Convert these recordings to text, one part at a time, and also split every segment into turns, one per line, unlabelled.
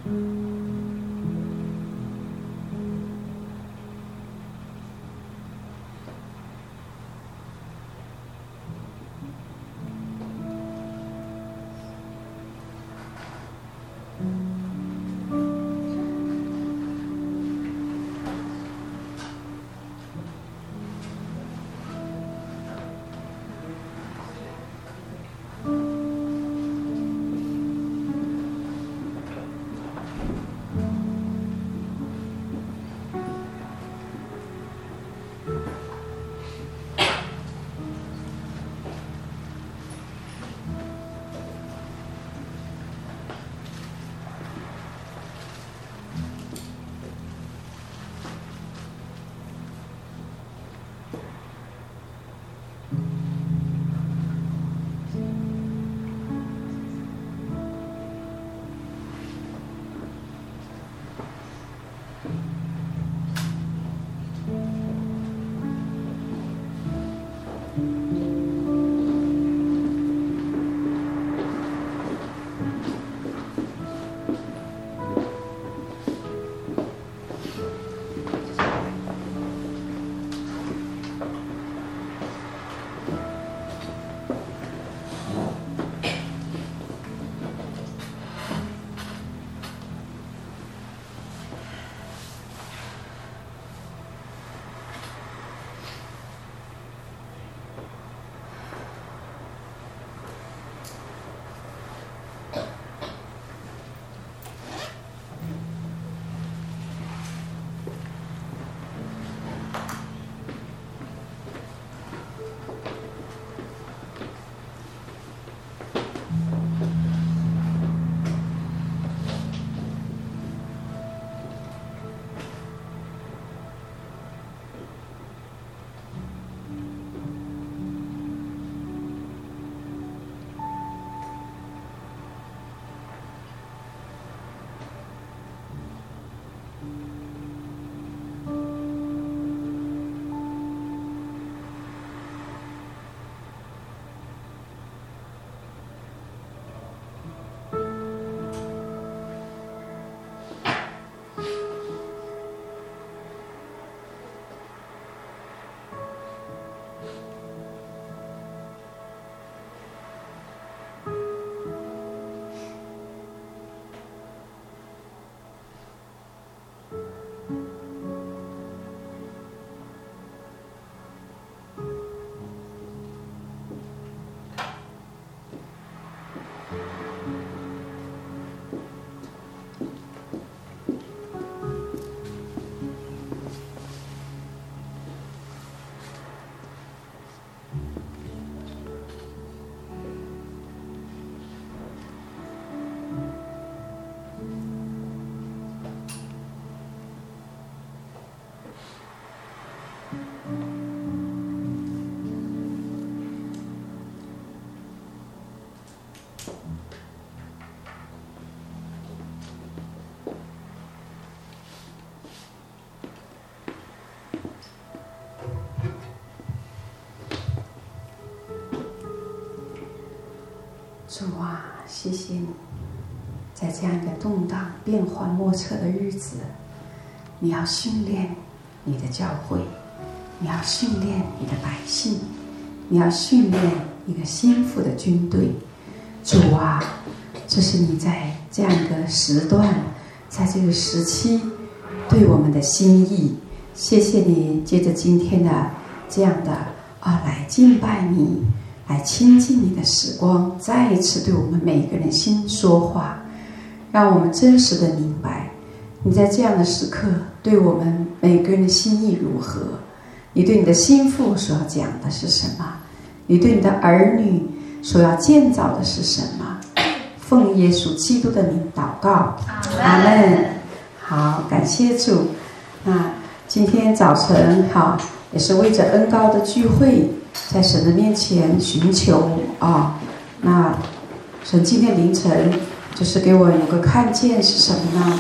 主啊，谢谢你，在这样一个动荡、变幻莫测的日子，你要训练你的教会，你要训练你的百姓，你要训练一个心腹的军队。主啊，这是你在这样一个时段，在这个时期对我们的心意。谢谢你借着今天的这样的来敬拜你，来亲近你的时光，再一次对我们每一个人心说话，让我们真实的明白你在这样的时刻对我们每个人的心意如何，你对你的心腹所要讲的是什么，你对你的儿女所要建造的是什么。奉耶稣基督的名祷告，阿们。好，感谢主。那今天早晨也是为着恩膏的聚会，在神的面前寻求那神今天凌晨就是给我有个看见是什么呢？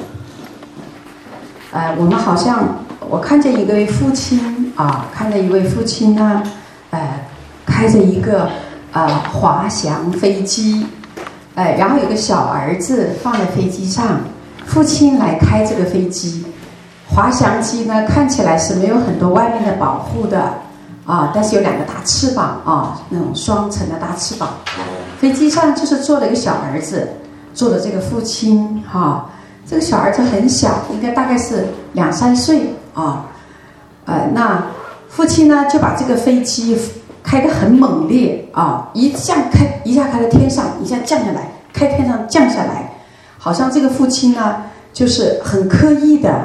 我们好像我看见一位父亲看见一位父亲呢，开着一个滑翔飞机， 然后有个小儿子放在飞机上，父亲来开这个飞机。滑翔机呢，看起来是没有很多外面的保护的但是有2个大翅膀那种双层的大翅膀。飞机上就是坐了一个小儿子，坐的这个父亲这个小儿子很小，应该大概是2、3岁那父亲呢就把这个飞机开得很猛烈一下开到天上，一下降下来，开天上降下来，好像这个父亲呢就是很刻意的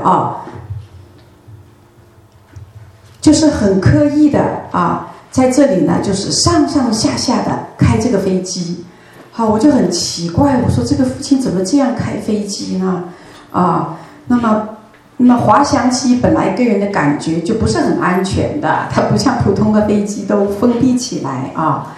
在这里呢就是上上下下的开这个飞机。我就很奇怪，我说这个父亲怎么这样开飞机呢那么滑翔机本来给人的感觉就不是很安全的，它不像普通的飞机都封闭起来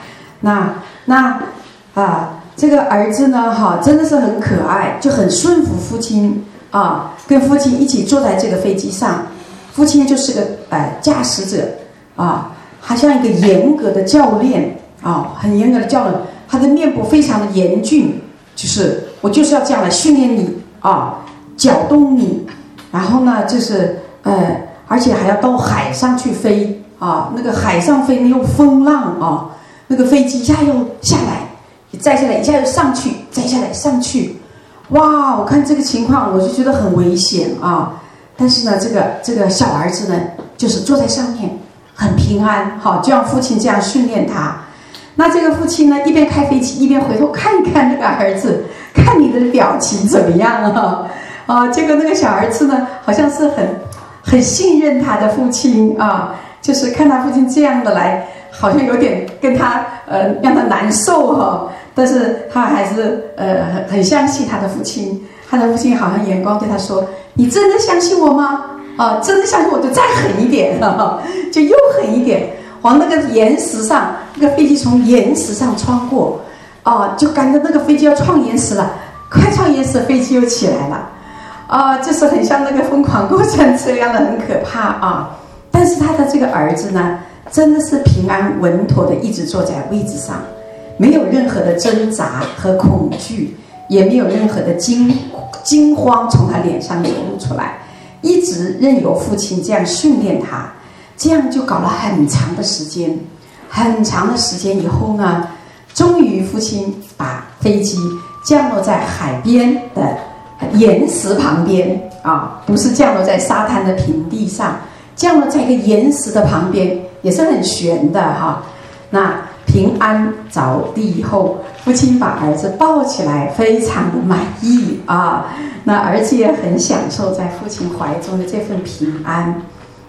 这个儿子呢真的是很可爱，就很顺服父亲跟父亲一起坐在这个飞机上。父亲就是个驾驶者他像一个严格的教练很严格的教练，他的面部非常的严峻，就是我就是要这样来训练你搅动你，然后呢就是而且还要到海上去飞那个海上飞没有风浪那个飞机一下又下来，再下来，一下又上去，再下来上去，哇！我看这个情况我就觉得很危险但是呢这个小儿子呢就是坐在上面很平安就让父亲这样训练他。那这个父亲呢一边开飞机一边回头看一看那个儿子，看你的表情怎么样结果那个小儿子呢好像是很信任他的父亲就是看他父亲这样的来，好像有点跟他让他难受但是他还是很相信他的父亲。他的父亲好像眼光对他说：“你真的相信我吗？真的相信我就再狠一点就又狠一点，往那个岩石上，那个飞机从岩石上穿过就感觉那个飞机要撞岩石了，快撞岩石，飞机又起来了就是很像那个疯狂过山车一样的，很可怕但是他的这个儿子呢真的是平安稳妥的一直坐在位置上，没有任何的挣扎和恐惧，也没有任何的惊慌从他脸上流露出来，一直任由父亲这样训练他。这样就搞了很长的时间，很长的时间以后呢，终于父亲把飞机降落在海边的岩石旁边不是降落在沙滩的平地上，降落在一个岩石的旁边，也是很悬的那平安着地以后，父亲把儿子抱起来，非常的满意那儿子也很享受在父亲怀中的这份平安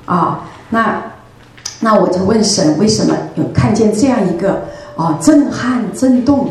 那我就问神，为什么有看见这样一个震撼震动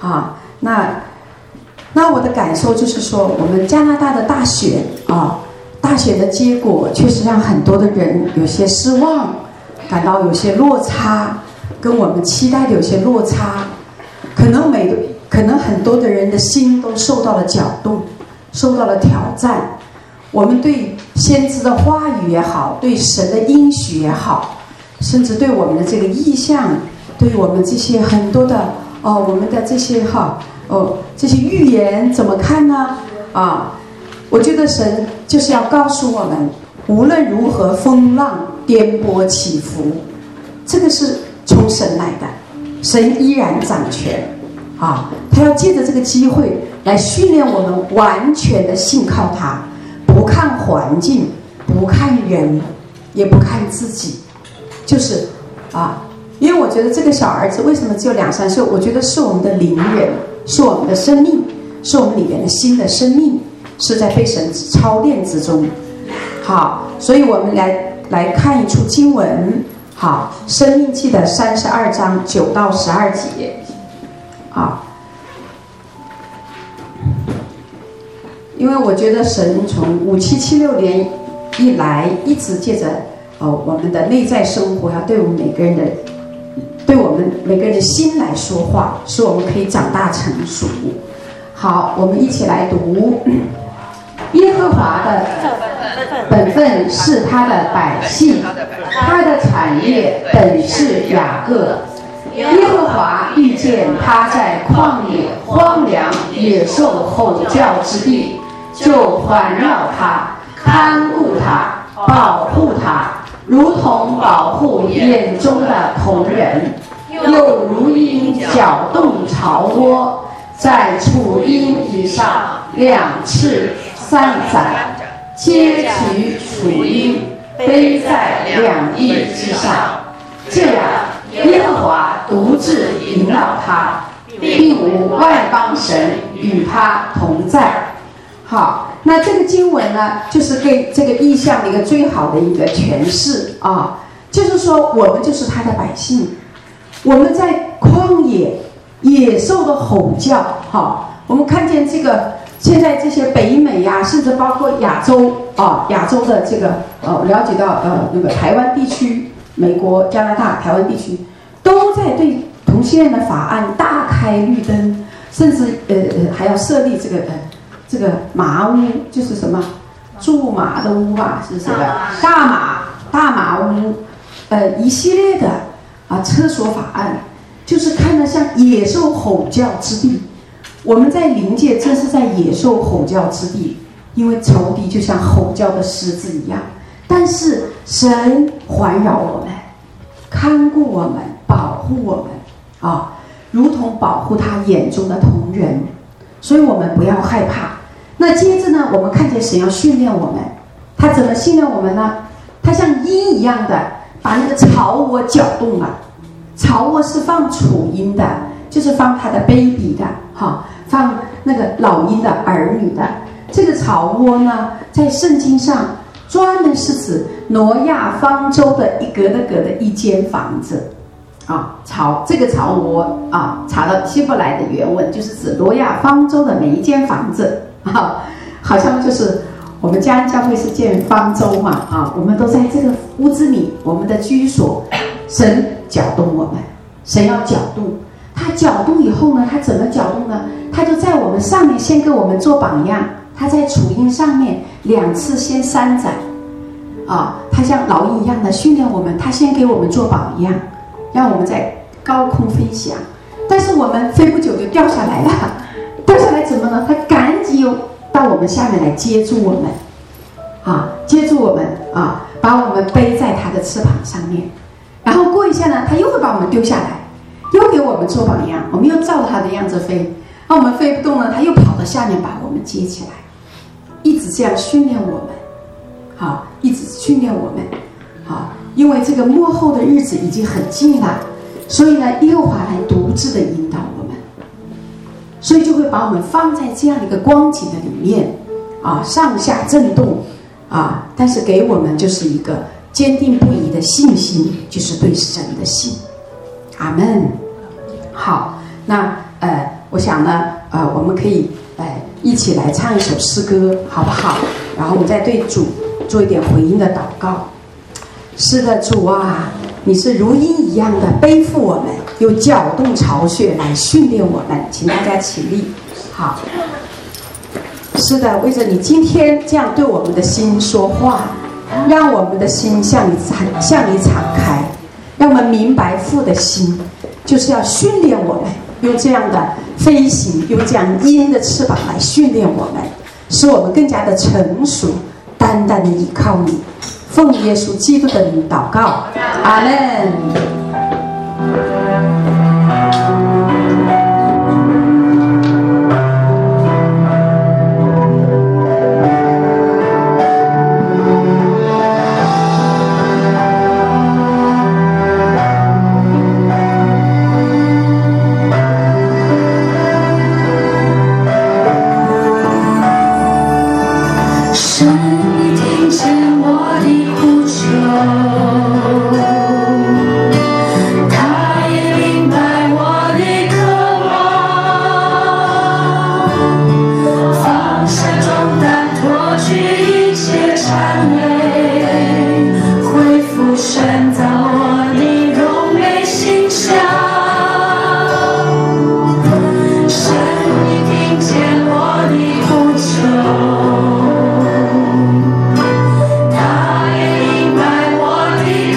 那我的感受就是说，我们加拿大的大选大选的结果确实让很多的人有些失望，感到有些落差，跟我们期待的有些落差，可能很多的人的心都受到了搅动，受到了挑战。我们对先知的话语也好，对神的应许也好，甚至对我们的这个意向，对我们这些很多的我们的这些这些预言怎么看呢我觉得神就是要告诉我们，无论如何风浪颠簸起伏，这个是从神来的，神依然掌权他要借着这个机会来训练我们完全的信靠他，不看环境，不看人，也不看自己，就是因为我觉得这个小儿子为什么只有2、3岁，我觉得是我们的灵人，是我们的生命，是我们里面的新的生命，是在被神操练之中。所以我们来看一处经文，申命记的32章9到12节因为我觉得神从5776年以来一直借着我们的内在生活要对我们每个人的心来说话，使我们可以长大成熟。好，我们一起来读。耶和华的本分是他的百姓，他的产业本是雅各。 耶和华遇见他在旷野荒凉野兽吼叫之地，就环绕他，看顾他，保护他，如同保护眼中的瞳人，又如鹰搅动巢窝，在雏鹰以上两翅三展，接取雏鹰，背在两翼之上。这样，耶和华独自引导他，并无外邦神与他同在。好，那这个经文呢，就是给这个意象的一个最好的一个诠释啊，就是说我们就是他的百姓，我们在旷野野兽的吼叫，我们看见这个现在这些北美呀，甚至包括亚洲啊，亚洲的这个了解到那个台湾地区。美国、加拿大、台湾地区都在对同性恋的法案大开绿灯，甚至还要设立这个麻屋，就是什么驻马的屋吧，是什么大马屋，一系列的厕所法案，就是看得像野兽吼叫之地。我们在灵界正是在野兽吼叫之地，因为仇敌就像吼叫的狮子一样。但是神环绕我们，看顾我们，保护我们如同保护他眼中的瞳人，所以我们不要害怕。那接着呢，我们看见神要训练我们，他怎么训练我们呢？他像鹰一样的把那个巢窝搅动了。巢窝是放雏鹰的，就是放他的 baby 的放那个老鹰的儿女的。这个巢窝呢，在圣经上专门是指挪亚方舟的一格的一间房子这个巢窝查到希伯来的原文，就是指挪亚方舟的每一间房子好像就是我们嘉恩教会是建方舟嘛我们都在这个屋子里，我们的居所，神搅动我们，神要搅动，他搅动以后呢，他怎么搅动呢？他就在我们上面先给我们做榜样。他在雏鹰上面两翅先三展他像老鹰一样的训练我们，他先给我们做榜样，让我们在高空飞翔。但是我们飞不久就掉下来了，掉下来怎么呢？他赶紧又到我们下面来接住我们接住我们把我们背在他的翅膀上面，然后过一下呢，他又会把我们丢下来，又给我们做榜样，我们又照着他的样子飞。我们飞不动了，他又跑到下面把我们接起来，一直这样训练我们一直训练我们因为这个末后的日子已经很近了，所以呢，耶和华来独自的引导我们，所以就会把我们放在这样一个光景的里面上下震动但是给我们就是一个坚定不移的信心，就是对神的信。阿们。好，那我想呢我们可以一起来唱一首诗歌，好不好？然后我们再对主做一点回应的祷告。是的，主啊，你是如鹰一样的背负我们，又搅动巢穴来训练我们。请大家起立。好，是的，为着你今天这样对我们的心说话，让我们的心向你敞开，让我们明白父的心就是要训练我们，用这样的飞行，用这样鹰的翅膀来训练我们，使我们更加的成熟，单单的依靠你。奉耶稣基督的名祷告，阿们。
他也明白我的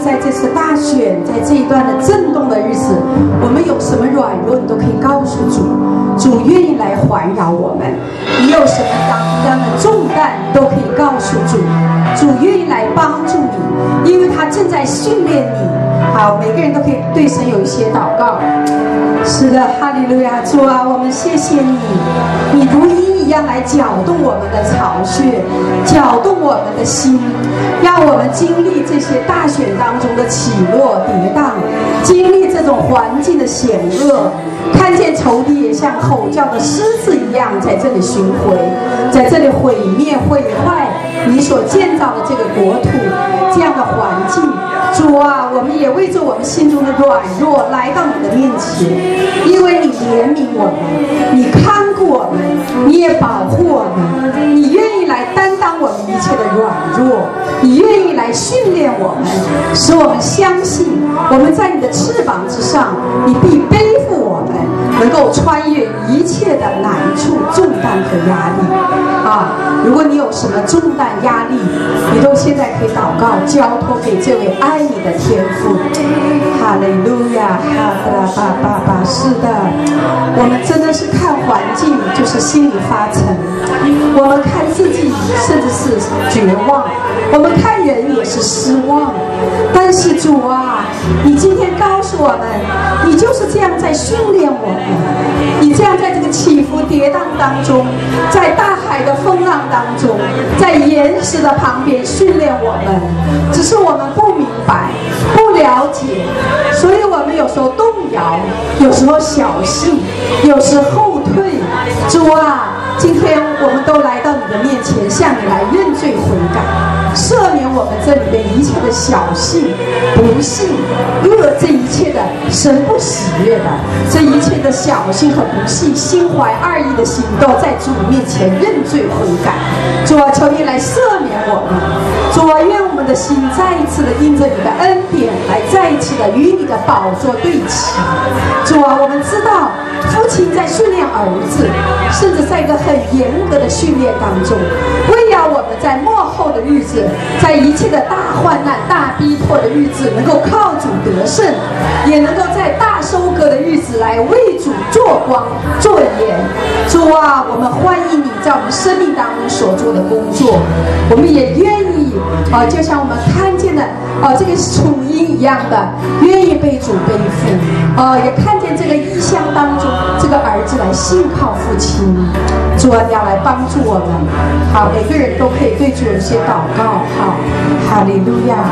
在这次大选，在这一段的震动的日子，我们有什么软弱，你都可以告诉主，主愿意来环绕我们。你有什么样的重担，都可以告诉主，主愿意来帮助你，因为他正在训练你。好，每个人都可以对神有一些祷告。是的，哈利路亚，主啊，我们谢谢你，你如鹰一样来搅动我们的巢穴，搅动我们的心，让我们经历这些大选当中的起落跌宕，经历这种环境的险恶，看见仇敌也像吼叫的狮子一样在这里巡回，在这里毁灭毁坏你所建造的这个国土，这样的环境。主啊，我们也为着我们心中的软弱来到你的面前，因为你怜悯我们，你看顾我们，你也保护我们，你愿意来担当我们一切的软弱，你愿意来训练我们，使我们相信我们在你的翅膀之上，你必背负我们，能够穿越一切的难处、重担和压力啊！如果你有什么重担压力，你都现在可以祷告，交托给这位爱你的天父。哈利路亚，哈德拉巴巴巴。是的，我们真的是看环境就是心里发沉，我们看自己甚至是绝望，我们看人也是失望。但是主啊，你今天告诉我们，你就是这样在训练我们，你这样在这个起伏跌宕当中，在大海的风浪当中，在岩石的旁边训练我们，只是我们不明白不了解，所以我们有时候动摇，有时候小信，有时后退。主啊，今天我们都来到你的面前，向你来认罪悔改，赦免我们这里面一切的小信、不信、恶，这一切的神不喜悦的，这一切的小信和不信、心怀二意的心，都在主面前认罪悔改。主啊，求你来赦免我们。主啊，愿我们的心再一次的因着你的恩典，来再一次的与你的宝座对齐。主啊，我们知道父亲在训练儿子，甚至在一个很严格的训练当中，为要我们在末后的日子，在一切的大患难、大逼迫的日子，能够靠主得胜，也能够在大收割的日子来为主做光做盐。主啊，我们欢迎你在我们生命当中所做的工作，我们也愿意就像我们看见的这个雏鹰一样的，愿意被主背负，也看见这个异象当中，这个儿子来信靠父亲。主啊，你要来帮助我们。好，每个人都可以对主有一些祷告。好，哈利路亚，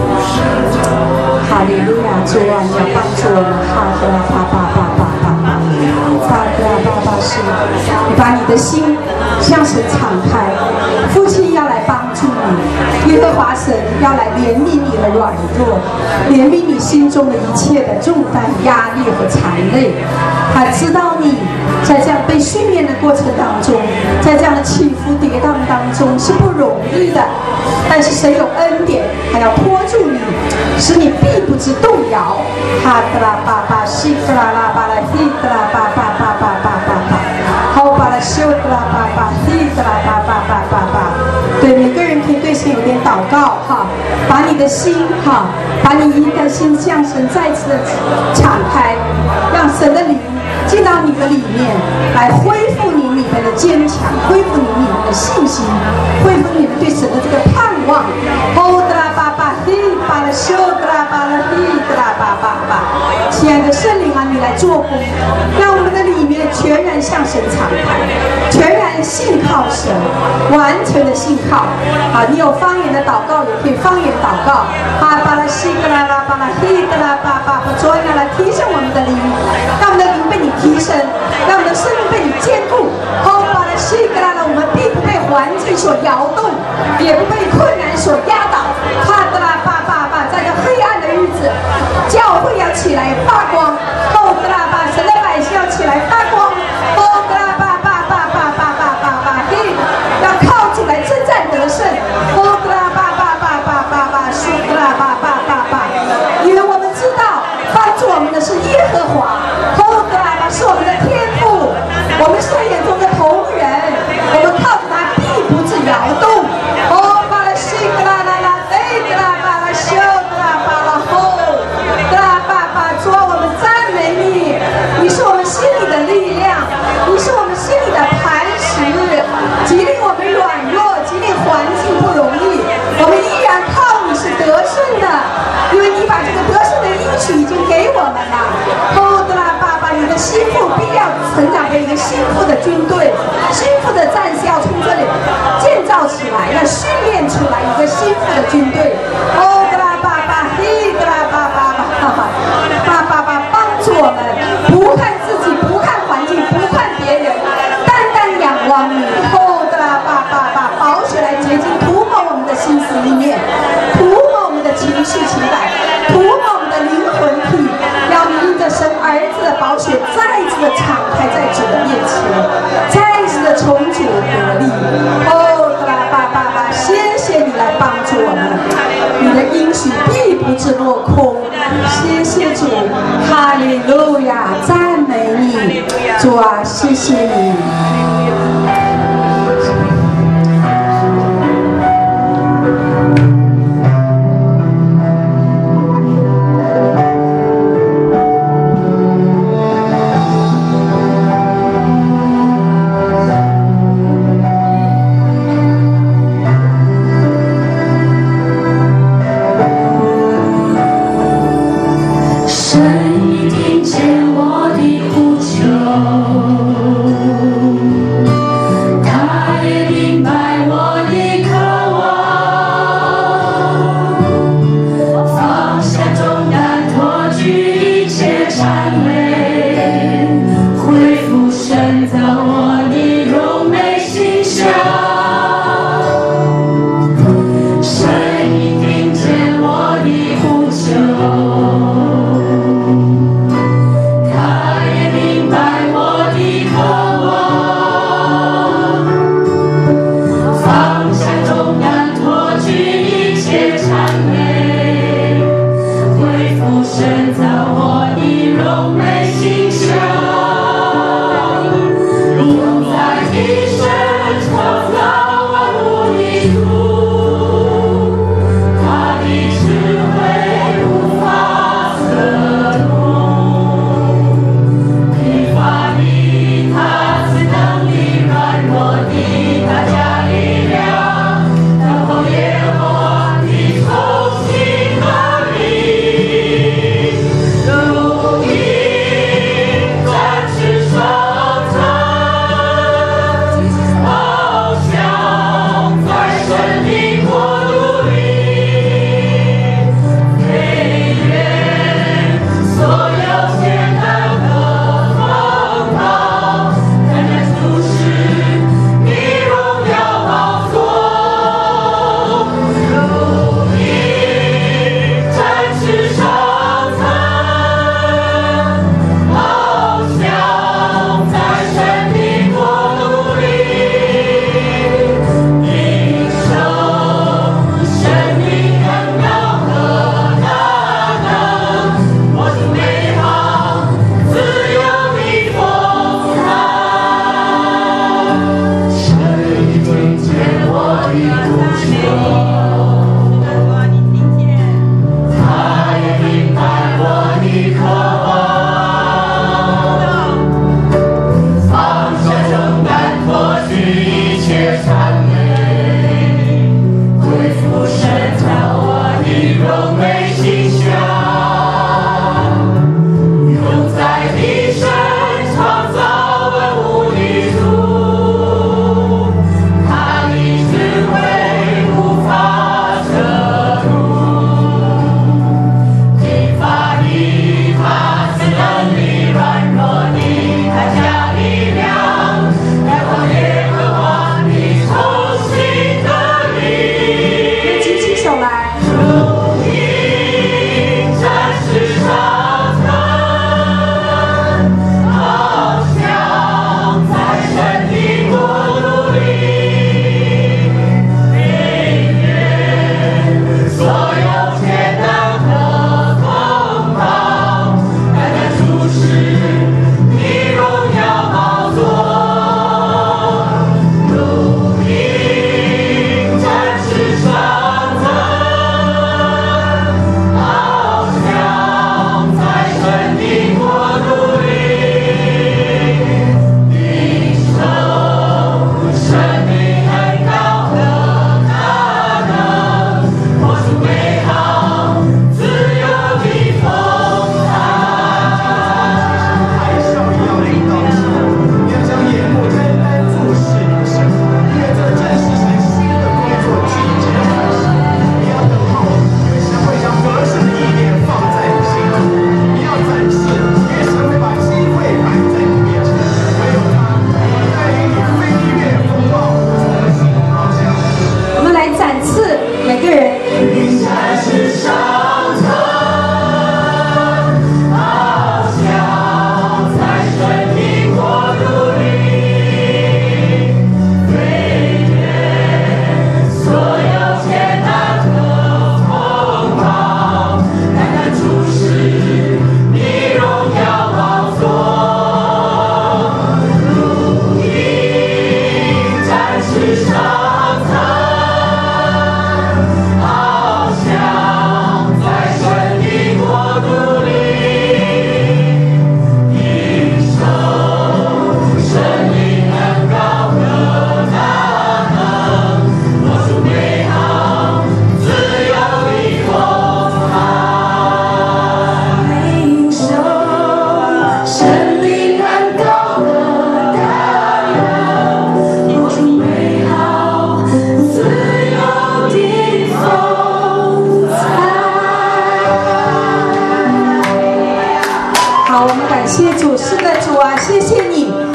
哈利路亚。主啊，你要帮助我们。哈德拉巴巴巴巴巴巴，哈德拉巴巴是，你把你的心向神敞开，父亲要来帮助你，耶和华神要来怜悯你的软弱，怜悯你心中的一切的重担、压力和残累。他知道你在这样被训练的过程当中，在这样的起伏跌宕当中是不容易的，但是神有恩典，还要托住你，使你必不知动摇。哈德拉巴巴西德拉拉巴拉希德拉巴巴巴巴巴巴巴，好巴拉修德拉巴巴希德拉巴巴巴巴巴。对，每个人可以对神有点祷告哈，把你的心哈，把你的心向神再次的敞开，让神的灵进到你的里面，来恢复你里面的坚强，恢复你里面的信心，恢复你们对神的这个盼望。亲爱的圣灵啊，你来做工，让我们的里面全然向神敞开，全然信靠神，完全的信靠。好，你有方言的祷告，也可以方言祷告。巴拉西格拉拉巴拉希格拉巴巴，主啊，来提升我们的灵，让我们的灵被你提升，让我们的生命被你坚固。巴拉西格拉拉，我们并不被环境所摇动，也不被困难所压倒。哈德拉巴巴巴，在这黑暗的日子，教会要起来发光。德拉巴，神的百姓要起来发光。德拉巴巴巴巴巴巴巴巴，要靠主来征战得胜。德拉巴巴巴巴巴巴，苏德拉巴巴巴巴，因为我们知道帮助我们的是耶和华。德必要成长为一个幸福的军队，幸福的战士要从这里建造起来，要训练出来一个幸福的军队。哦，巴拉巴巴，嘿，巴拉巴巴巴，巴巴巴，帮助我们，不看自己，不看环境，不看别人，单单仰望你。哦，巴拉巴巴巴，宝血来洁净，涂抹我们的心思意念，涂抹我们的情绪情感，涂抹我们的灵魂体，要因着神儿子的宝血再一次的敞开在主的面前，再一次的从主得力。哦，巴巴巴巴，谢谢你来帮助我们，你的应许必不至落空。谢谢主，哈利路亚，赞美你，主啊，谢谢你。
他也明白我的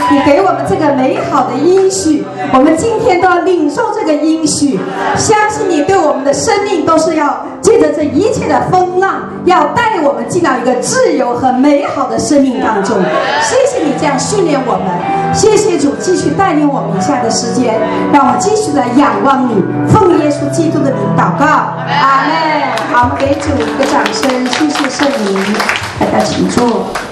你给我们这个美好的应许，我们今天都要领受这个应许，相信你对我们的生命都是要借着这一切的风浪，要带我们进到一个自由和美好的生命当中。谢谢你这样训练我们，谢谢主继续带领我们以下的时间，让我们继续来仰望你，奉耶稣基督的名祷告，阿们。好，我们给主一个掌声，谢谢圣灵，大家请坐。